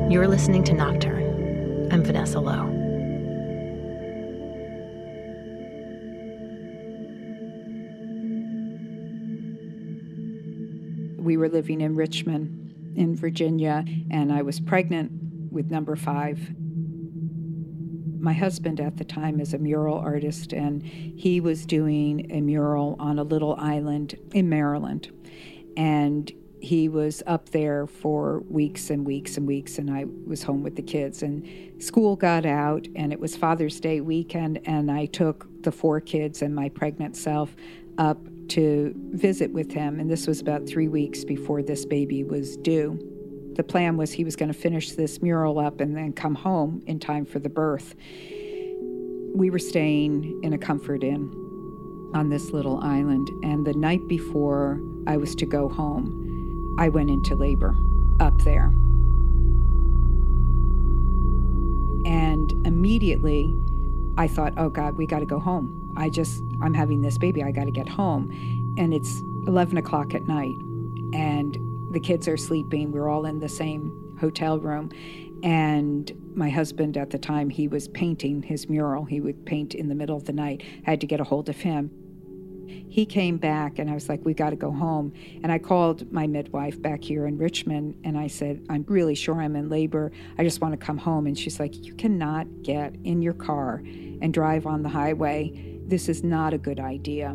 You're listening to Nocturne. I'm Vanessa Lowe. We were living in Richmond, in Virginia, and I was pregnant with number 5. My husband at the time is a mural artist, and he was doing a mural on a little island in Maryland. And he was up there for weeks and weeks and weeks, and I was home with the kids. And school got out, and it was Father's Day weekend, and I took the 4 kids and my pregnant self up to visit with him. And this was about 3 weeks before this baby was due. The plan was he was going to finish this mural up and then come home in time for the birth. We were staying in a Comfort Inn on this little island, and the night before I was to go home, I went into labor up there. And immediately I thought, oh God, we got to go home. I'm having this baby, I got to get home. And it's 11 o'clock at night, and the kids are sleeping. We're all in the same hotel room. And my husband at the time, he was painting his mural. He would paint in the middle of the night. I had to get a hold of him. He came back, and I was like, we got to go home. And I called my midwife back here in Richmond, and I said, I'm really sure I'm in labor. I just want to come home. And she's like, you cannot get in your car and drive on the highway. This is not a good idea.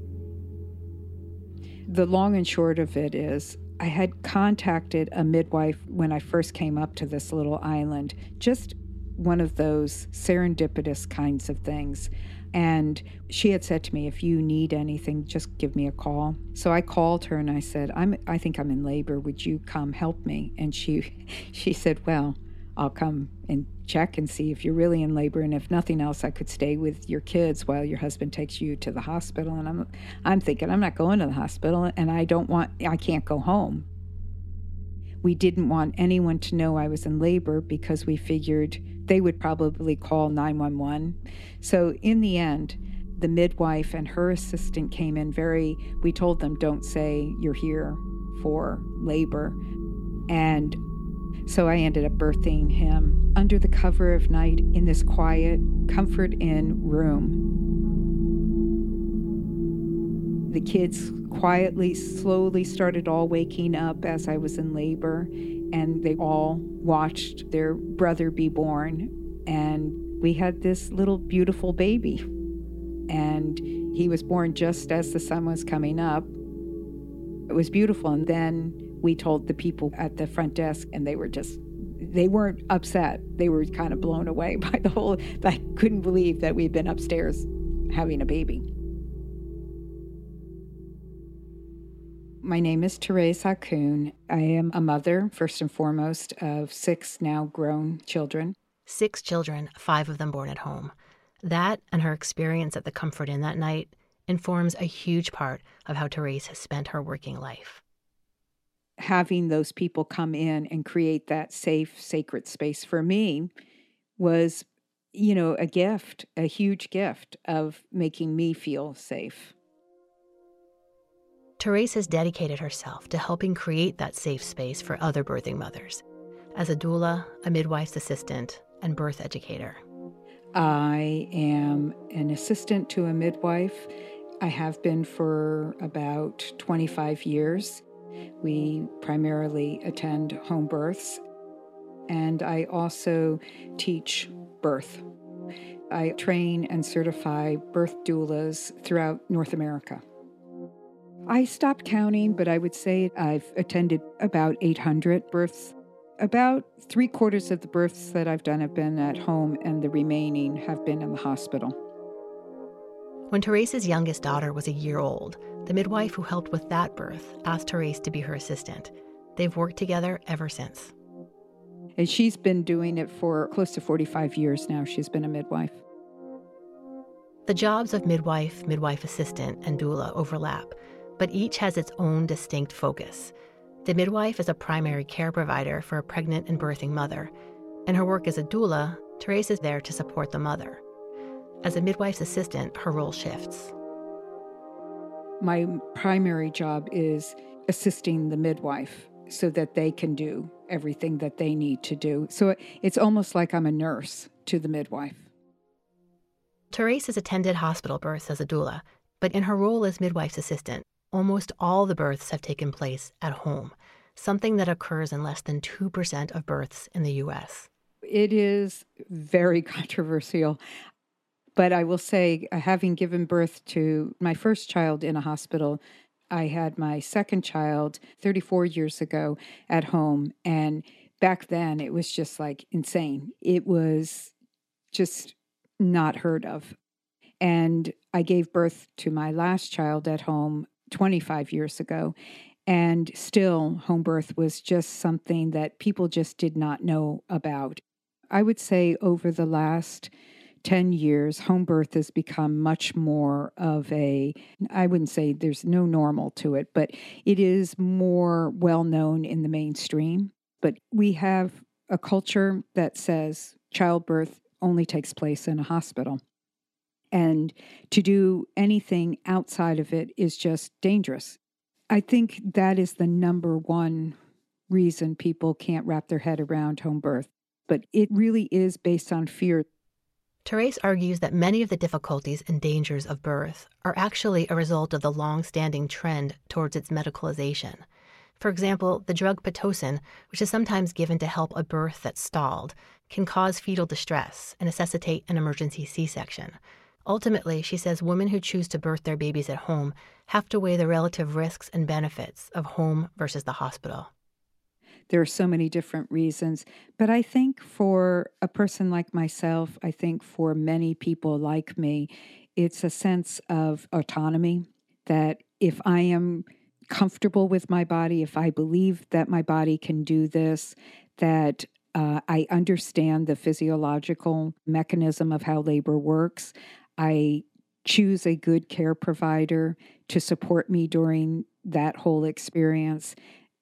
The long and short of it is, I had contacted a midwife when I first came up to this little island, just one of those serendipitous kinds of things. And she had said to me, if you need anything, just give me a call. So I called her and I said, I think I'm in labor. Would you come help me? And she said, well, I'll come and check and see if you're really in labor. And if nothing else, I could stay with your kids while your husband takes you to the hospital. And I'm thinking, I'm not going to the hospital, and I can't go home. We didn't want anyone to know I was in labor because we figured they would probably call 911. So in the end, the midwife and her assistant came in we told them, don't say you're here for labor. And so I ended up birthing him under the cover of night in this quiet Comfort Inn room. The kids quietly, slowly started all waking up as I was in labor, and they all watched their brother be born. And we had this little beautiful baby. And he was born just as the sun was coming up. It was beautiful. And then we told the people at the front desk, and they weren't upset. They were kind of blown away by I couldn't believe that we'd been upstairs having a baby. My name is Teresa Kuhn. I am a mother, first and foremost, of 6 now grown children. 6 children, 5 of them born at home. That and her experience at the Comfort Inn that night informs a huge part of how Teresa has spent her working life. Having those people come in and create that safe, sacred space for me was, a gift, a huge gift of making me feel safe. Teresa's dedicated herself to helping create that safe space for other birthing mothers as a doula, a midwife's assistant, and birth educator. I am an assistant to a midwife. I have been for about 25 years. We primarily attend home births, and I also teach birth. I train and certify birth doulas throughout North America. I stopped counting, but I would say I've attended about 800 births. About 3/4 of the births that I've done have been at home, and the remaining have been in the hospital. When Teresa's youngest daughter was a year old, the midwife who helped with that birth asked Teresa to be her assistant. They've worked together ever since. And she's been doing it for close to 45 years now. She's been a midwife. The jobs of midwife, midwife assistant, and doula overlap, but each has its own distinct focus. The midwife is a primary care provider for a pregnant and birthing mother. In her work as a doula, Teresa's there to support the mother. As a midwife's assistant, her role shifts. My primary job is assisting the midwife so that they can do everything that they need to do. So it's almost like I'm a nurse to the midwife. Therese has attended hospital births as a doula, but in her role as midwife's assistant, almost all the births have taken place at home, something that occurs in less than 2% of births in the U.S. It is very controversial. But I will say, having given birth to my first child in a hospital, I had my second child 34 years ago at home. And back then, it was just like insane. It was just not heard of. And I gave birth to my last child at home 25 years ago. And still, home birth was just something that people just did not know about. I would say over the last 10 years, home birth has become much more of I wouldn't say there's no normal to it, but it is more well known in the mainstream. But we have a culture that says childbirth only takes place in a hospital. And to do anything outside of it is just dangerous. I think that is the number one reason people can't wrap their head around home birth. But it really is based on fear. Therese argues that many of the difficulties and dangers of birth are actually a result of the long-standing trend towards its medicalization. For example, the drug Pitocin, which is sometimes given to help a birth that's stalled, can cause fetal distress and necessitate an emergency C-section. Ultimately, she says women who choose to birth their babies at home have to weigh the relative risks and benefits of home versus the hospital. There are so many different reasons. But I think for a person like myself, I think for many people like me, it's a sense of autonomy that if I am comfortable with my body, if I believe that my body can do this, that I understand the physiological mechanism of how labor works, I choose a good care provider to support me during that whole experience.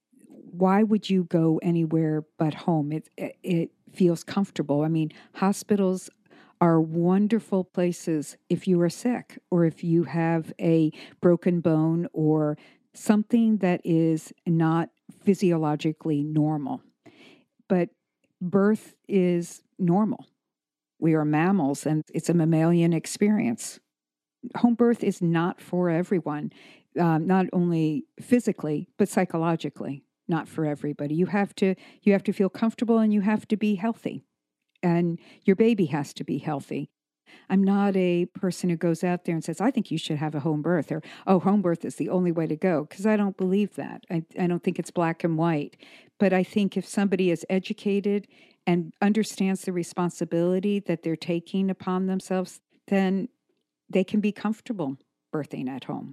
Why would you go anywhere but home? It feels comfortable. I mean, hospitals are wonderful places if you are sick or if you have a broken bone or something that is not physiologically normal. But birth is normal. We are mammals and it's a mammalian experience. Home birth is not for everyone, not only physically, but psychologically. Not for everybody. You have to feel comfortable and you have to be healthy. And your baby has to be healthy. I'm not a person who goes out there and says, I think you should have a home birth or, oh, home birth is the only way to go, because I don't believe that. I don't think it's black and white. But I think if somebody is educated and understands the responsibility that they're taking upon themselves, then they can be comfortable birthing at home.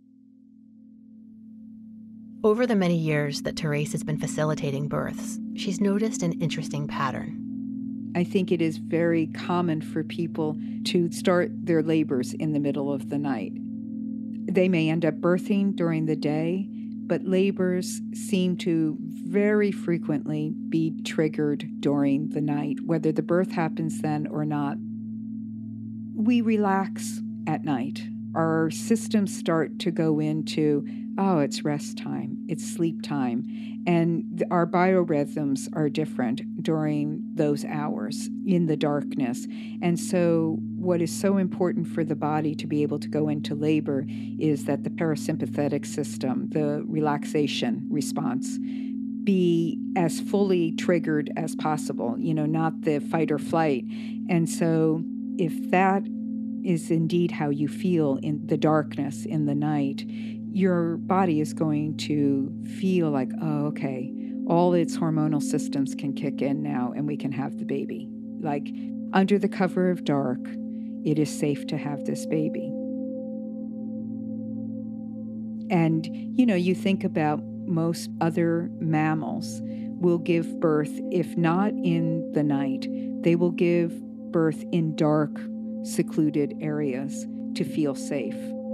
Over the many years that Therese has been facilitating births, she's noticed an interesting pattern. I think it is very common for people to start their labors in the middle of the night. They may end up birthing during the day, but labors seem to very frequently be triggered during the night, whether the birth happens then or not. We relax at night. Our systems start to go into, oh, it's rest time, it's sleep time. And our biorhythms are different during those hours in the darkness. And so what is so important for the body to be able to go into labor is that the parasympathetic system, the relaxation response, be as fully triggered as possible, not the fight or flight. And so if that is indeed how you feel in the darkness, in the night, your body is going to feel like, oh, okay, all its hormonal systems can kick in now and we can have the baby. Like, under the cover of dark, it is safe to have this baby. And, you think about most other mammals will give birth, if not in the night, they will give birth in dark, secluded areas to feel safe.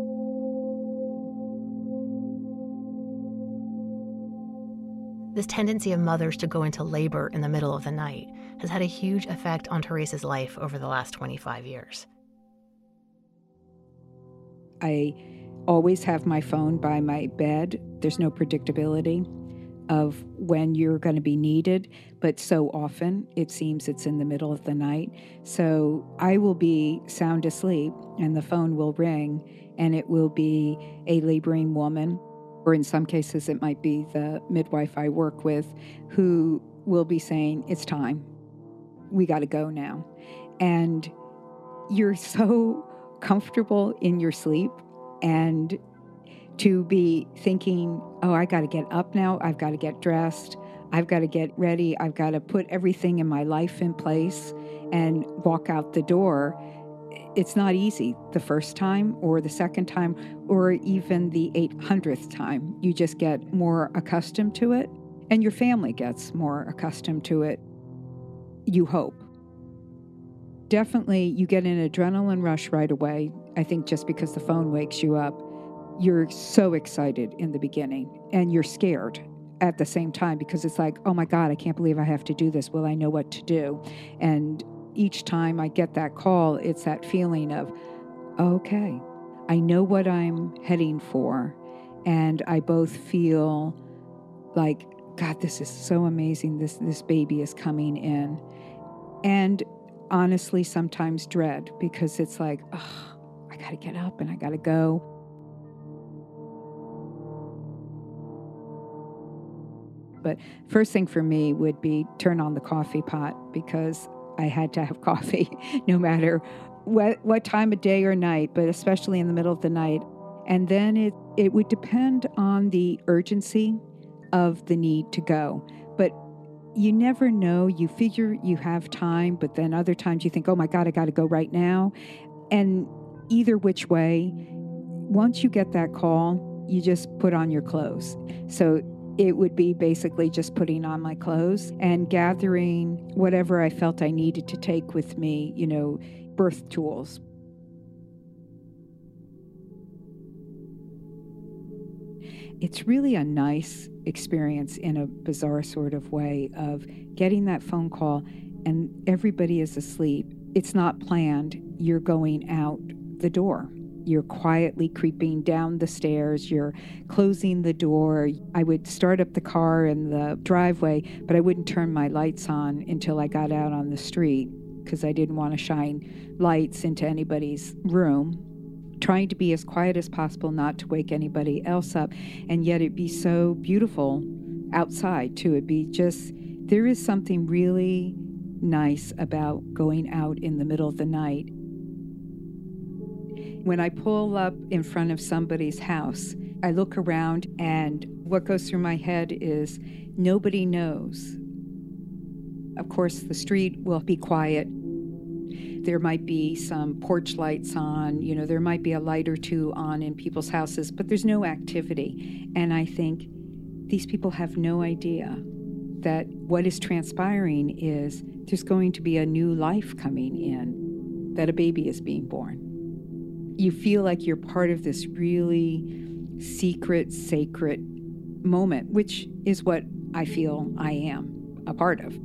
This tendency of mothers to go into labor in the middle of the night has had a huge effect on Therese's life over the last 25 years. I always have my phone by my bed. There's no predictability. of when you're going to be needed, but so often it seems it's in the middle of the night. So I will be sound asleep and the phone will ring and it will be a laboring woman, or in some cases it might be the midwife I work with, who will be saying, "It's time. We got to go now." And you're so comfortable in your sleep, and to be thinking, "Oh, I got to get up now. I've got to get dressed. I've got to get ready. I've got to put everything in my life in place and walk out the door." It's not easy the first time or the second time or even the 800th time. You just get more accustomed to it, and your family gets more accustomed to it. You hope. Definitely, you get an adrenaline rush right away. I think just because the phone wakes you up, you're so excited in the beginning, and you're scared at the same time because it's like, "Oh my God, I can't believe I have to do this. Will I know what to do?" And each time I get that call, it's that feeling of, okay, I know what I'm heading for. And I both feel like, God, this is so amazing. This baby is coming in. And honestly, sometimes dread, because it's like, oh, I got to get up and I got to go. But first thing for me would be turn on the coffee pot, because I had to have coffee no matter what time of day or night, but especially in the middle of the night. And then it would depend on the urgency of the need to go. But you never know. You figure you have time, but then other times you think, "Oh my God, I got to go right now." And either which way, once you get that call, you just put on your clothes. So it would be basically just putting on my clothes and gathering whatever I felt I needed to take with me, birth tools. It's really a nice experience in a bizarre sort of way of getting that phone call and everybody is asleep. It's not planned. You're going out the door. You're quietly creeping down the stairs. You're closing the door. I would start up the car in the driveway, but I wouldn't turn my lights on until I got out on the street because I didn't want to shine lights into anybody's room. Trying to be as quiet as possible, not to wake anybody else up. And yet it'd be so beautiful outside, too. There is something really nice about going out in the middle of the night. When I pull up in front of somebody's house, I look around and what goes through my head is nobody knows. Of course, the street will be quiet. There might be some porch lights on, there might be a light or two on in people's houses, but there's no activity. And I think these people have no idea that what is transpiring is there's going to be a new life coming in, that a baby is being born. You feel like you're part of this really secret, sacred moment, which is what I feel I am a part of.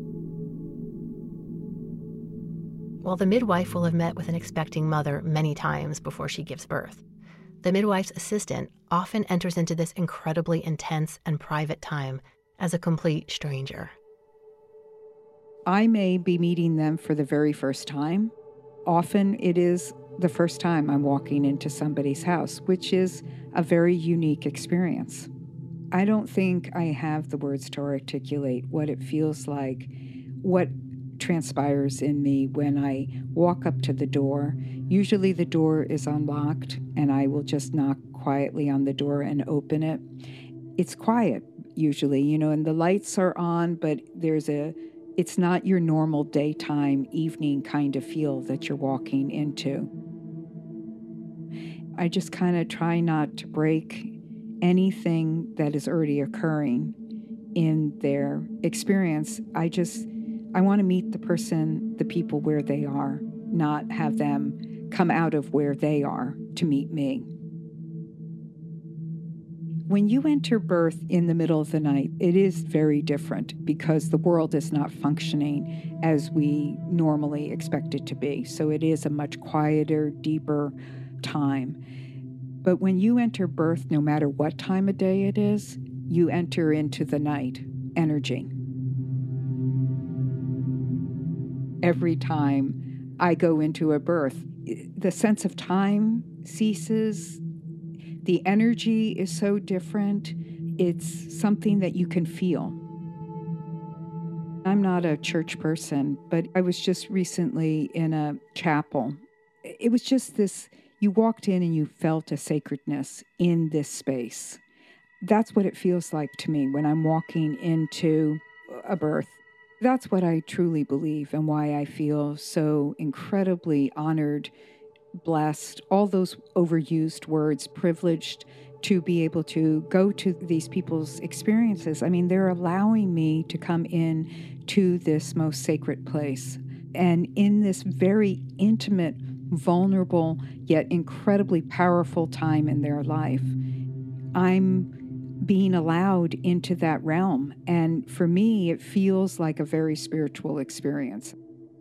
Well, the midwife will have met with an expecting mother many times before she gives birth. The midwife's assistant often enters into this incredibly intense and private time as a complete stranger. I may be meeting them for the very first time. Often it is the first time I'm walking into somebody's house, which is a very unique experience. I don't think I have the words to articulate what it feels like, what transpires in me when I walk up to the door. Usually the door is unlocked and I will just knock quietly on the door and open it. It's quiet usually, and the lights are on, but it's not your normal daytime, evening kind of feel that you're walking into. I just kind of try not to break anything that is already occurring in their experience. I want to meet the people where they are, not have them come out of where they are to meet me. When you enter birth in the middle of the night, it is very different because the world is not functioning as we normally expect it to be. So it is a much quieter, deeper time. But when you enter birth, no matter what time of day it is, you enter into the night energy. Every time I go into a birth, the sense of time ceases. The energy is so different. It's something that you can feel. I'm not a church person, but I was just recently in a chapel. It was just this, you walked in and you felt a sacredness in this space. That's what it feels like to me when I'm walking into a birth. That's what I truly believe and why I feel so incredibly honored, blessed, all those overused words, privileged to be able to go to these people's experiences. I mean, they're allowing me to come in to this most sacred place. And in this very intimate, vulnerable, yet incredibly powerful time in their life, I'm being allowed into that realm. And for me, it feels like a very spiritual experience.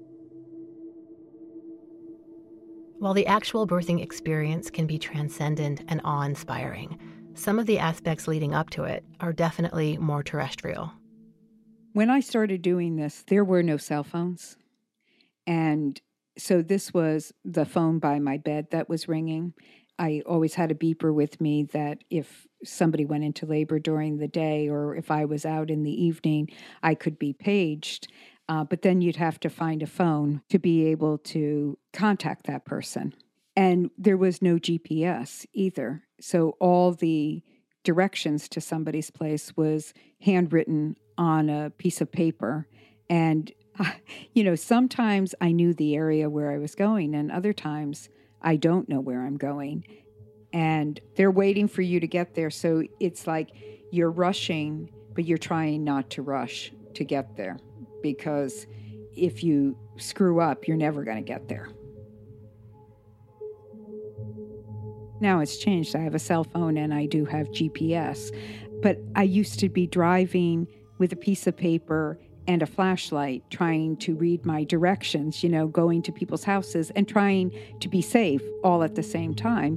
While the actual birthing experience can be transcendent and awe-inspiring, some of the aspects leading up to it are definitely more terrestrial. When I started doing this, there were no cell phones. And so this was the phone by my bed that was ringing. I always had a beeper with me that if somebody went into labor during the day or if I was out in the evening, I could be paged. But then you'd have to find a phone to be able to contact that person. And there was no GPS either. So all the directions to somebody's place was handwritten on a piece of paper. And, sometimes I knew the area where I was going, and other times I don't know where I'm going. And they're waiting for you to get there. So it's like you're rushing, but you're trying not to rush to get there. Because if you screw up, you're never going to get there. Now it's changed. I have a cell phone and I do have GPS. But I used to be driving with a piece of paper and a flashlight, trying to read my directions, going to people's houses and trying to be safe all at the same time.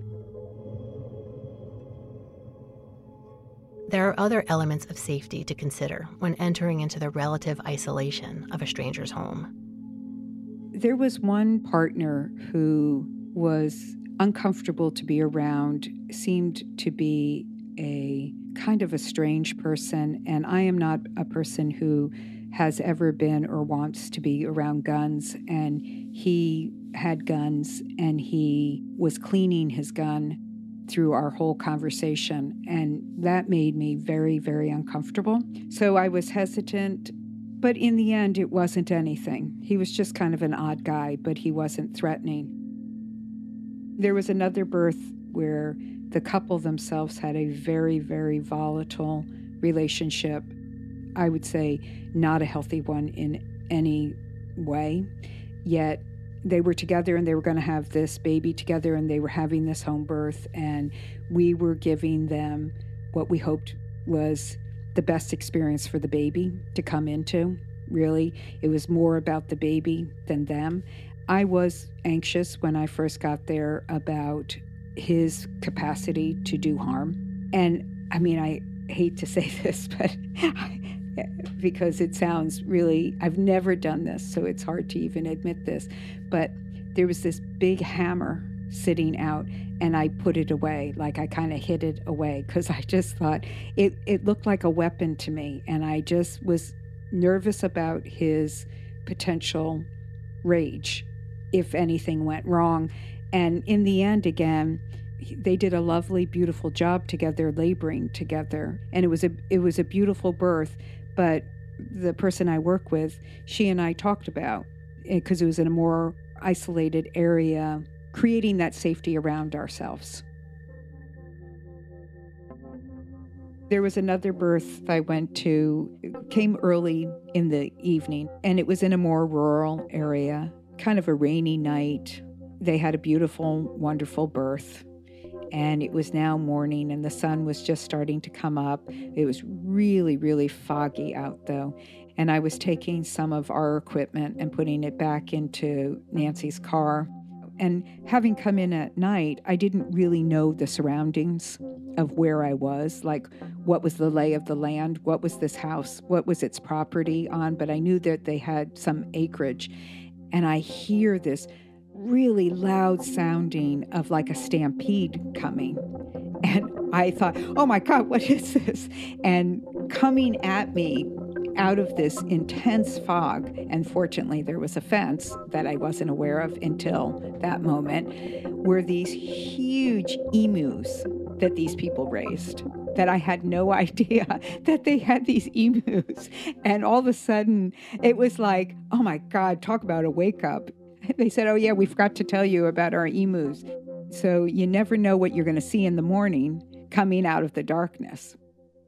There are other elements of safety to consider when entering into the relative isolation of a stranger's home. There was one partner who was uncomfortable to be around, seemed to be a kind of a strange person, and I am not a person who has ever been or wants to be around guns, and he had guns, and he was cleaning his gun through our whole conversation, and that made me very, very uncomfortable. So I was hesitant, but in the end, it wasn't anything. He was just kind of an odd guy, but he wasn't threatening. There was another birth where the couple themselves had a very, very volatile relationship. I would say not a healthy one in any way, yet they were together and they were going to have this baby together and they were having this home birth, and we were giving them what we hoped was the best experience for the baby to come into. Really, it was more about the baby than them. I was anxious when I first got there about his capacity to do harm. And I mean, I hate to say this, but because it sounds really, I've never done this, so it's hard to even admit this, but there was this big hammer sitting out and I put it away, like I kind of hid it away because I just thought it looked like a weapon to me, and I just was nervous about his potential rage if anything went wrong. And in the end, again, they did a lovely, beautiful job together, laboring together, and it was a beautiful birth. But the person I work with, she and I talked about it because it was in a more isolated area, creating that safety around ourselves. There was another birth I went to, it came early in the evening, and it was in a more rural area, kind of a rainy night. They had a beautiful, wonderful birth. And it was now morning and the sun was just starting to come up. It was really, really foggy out though. And I was taking some of our equipment and putting it back into Nancy's car. And having come in at night, I didn't really know the surroundings of where I was, like what was the lay of the land, what was this house, what was its property on, but I knew that they had some acreage. And I hear this really loud sounding of like a stampede coming. And I thought, oh my God, what is this? And coming at me out of this intense fog, and fortunately there was a fence that I wasn't aware of until that moment, were these huge emus that these people raised, that I had no idea that they had these emus. And all of a sudden it was like, oh my God, talk about a wake up. They said, oh yeah, we forgot to tell you about our emus. So you never know what you're going to see in the morning coming out of the darkness.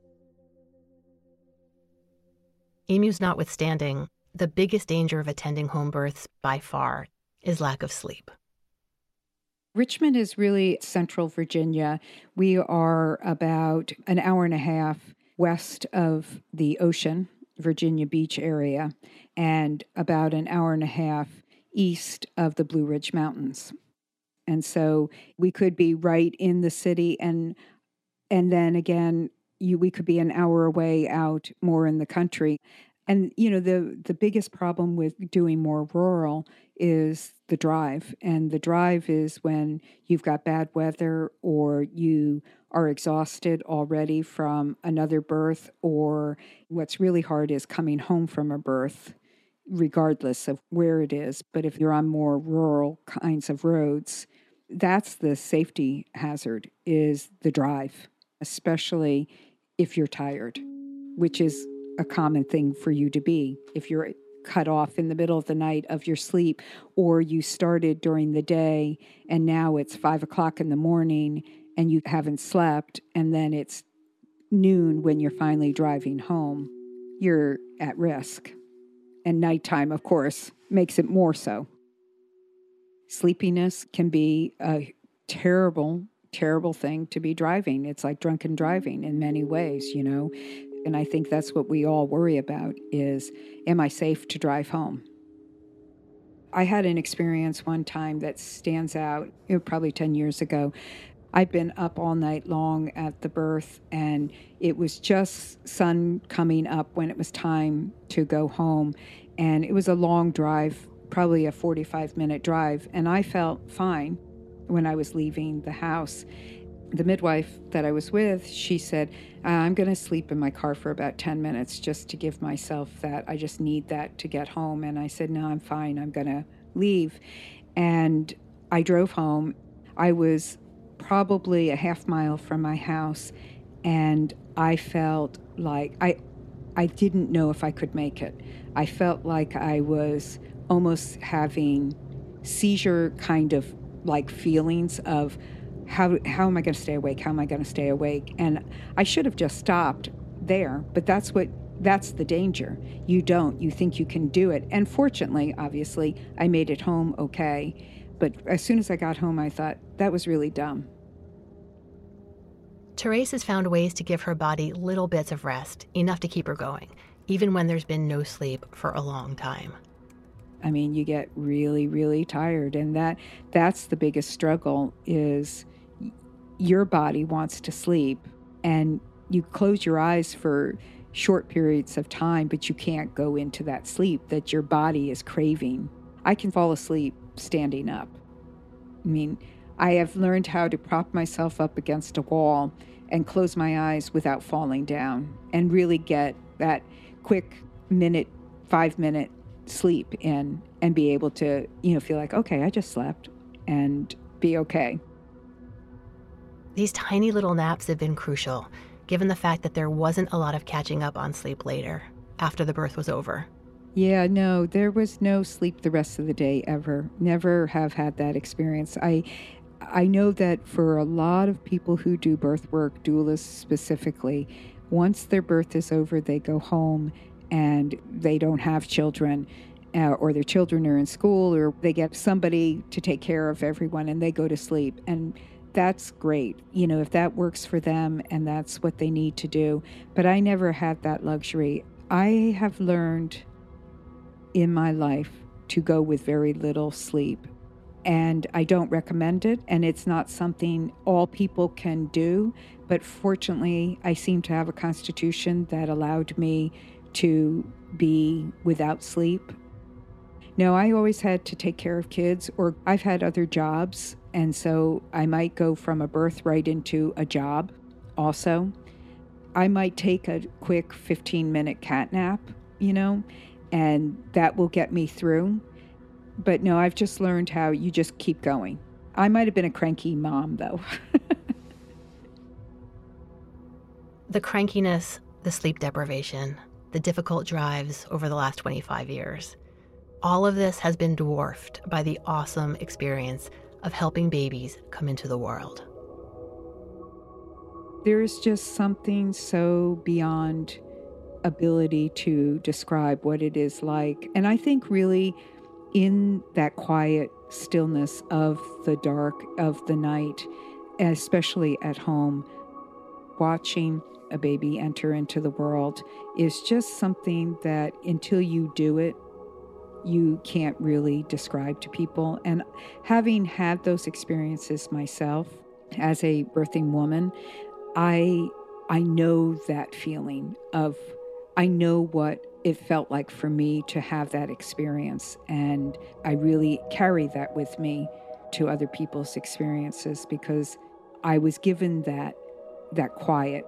Emus notwithstanding, the biggest danger of attending home births by far is lack of sleep. Richmond is really central Virginia. We are about an hour and a half west of the ocean, Virginia Beach area, and about an hour and a half east of the Blue Ridge Mountains. And so we could be right in the city, and then again, we could be an hour away out more in the country. And, you know, the biggest problem with doing more rural is the drive. And the drive is when you've got bad weather or you are exhausted already from another birth, or what's really hard is coming home from a birth, regardless of where it is. But if you're on more rural kinds of roads, that's the safety hazard, is the drive, especially if you're tired, which is a common thing for you to be. If you're cut off in the middle of the night of your sleep, or you started during the day and now it's 5 o'clock in the morning and you haven't slept, and then it's noon when you're finally driving home, you're at risk. And nighttime, of course, makes it more so. Sleepiness can be a terrible thing to be driving. It's like drunken driving in many ways, you know. And I think that's what we all worry about is, am I safe to drive home? I had an experience one time that stands out, probably 10 years ago. I'd been up all night long at the birth, and it was just sun coming up when it was time to go home. And it was a long drive, probably a 45-minute drive, and I felt fine when I was leaving the house. The midwife that I was with, she said, I'm going to sleep in my car for about 10 minutes just to give myself that. I just need that to get home. And I said, no, I'm fine. I'm going to leave. And I drove home. I was probably a half mile from my house, and I felt like I didn't know if I could make it. I felt like I was almost having seizure kind of like feelings of how am I going to stay awake? How am I going to stay awake? And I should have just stopped there, but that's the danger. You don't. You think you can do it. And fortunately, obviously, I made it home okay. But as soon as I got home, I thought, that was really dumb. Therese has found ways to give her body little bits of rest, enough to keep her going, even when there's been no sleep for a long time. I mean, you get really, really tired. And that's the biggest struggle, is your body wants to sleep, and you close your eyes for short periods of time, but you can't go into that sleep that your body is craving. I can fall asleep standing up. I mean, I have learned how to prop myself up against a wall and close my eyes without falling down and really get that quick 5-minute sleep in and be able to, feel like, okay, I just slept, and be okay. These tiny little naps have been crucial, given the fact that there wasn't a lot of catching up on sleep later, after the birth was over. Yeah, no, there was no sleep the rest of the day ever. Never have had that experience. I know that for a lot of people who do birth work, doulas specifically, once their birth is over, they go home and they don't have children, or their children are in school, or they get somebody to take care of everyone and they go to sleep. And that's great, if that works for them and that's what they need to do. But I never had that luxury. I have learned in my life to go with very little sleep. And I don't recommend it, and it's not something all people can do. But fortunately, I seem to have a constitution that allowed me to be without sleep. No, I always had to take care of kids, or I've had other jobs, and so I might go from a birth right into a job also. I might take a quick 15-minute cat nap, and that will get me through. But no, I've just learned how you just keep going. I might have been a cranky mom, though. The crankiness, the sleep deprivation, the difficult drives over the last 25 years. All of this has been dwarfed by the awesome experience of helping babies come into the world. There is just something so beyond ability to describe what it is like. And I think really in that quiet stillness of the dark of the night, especially at home, watching a baby enter into the world is just something that until you do it, you can't really describe to people. And having had those experiences myself as a birthing woman, I know that feeling of, I know what it felt like for me to have that experience. And I really carry that with me to other people's experiences because I was given that quiet.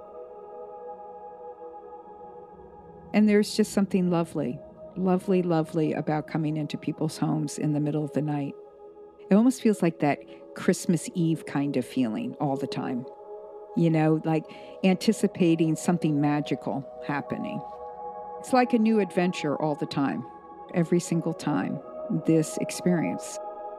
And there's just something lovely about coming into people's homes in the middle of the night. It almost feels like that Christmas Eve kind of feeling all the time. Like anticipating something magical happening. It's like a new adventure all the time, every single time, this experience.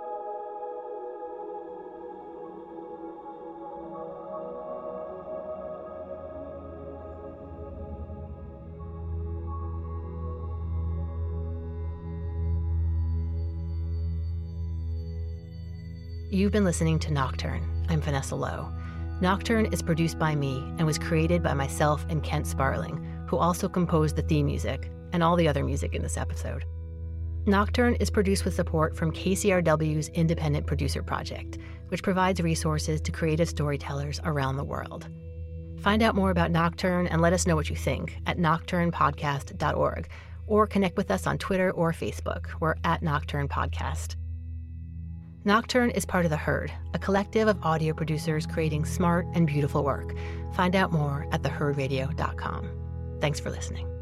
You've been listening to Nocturne. I'm Vanessa Lowe. Nocturne is produced by me and was created by myself and Kent Sparling, who also composed the theme music and all the other music in this episode. Nocturne is produced with support from KCRW's Independent Producer Project, which provides resources to creative storytellers around the world. Find out more about Nocturne and let us know what you think at nocturnepodcast.org, or connect with us on Twitter or Facebook. We're at Nocturne Podcast. Nocturne is part of The Herd, a collective of audio producers creating smart and beautiful work. Find out more at theherdradio.com. Thanks for listening.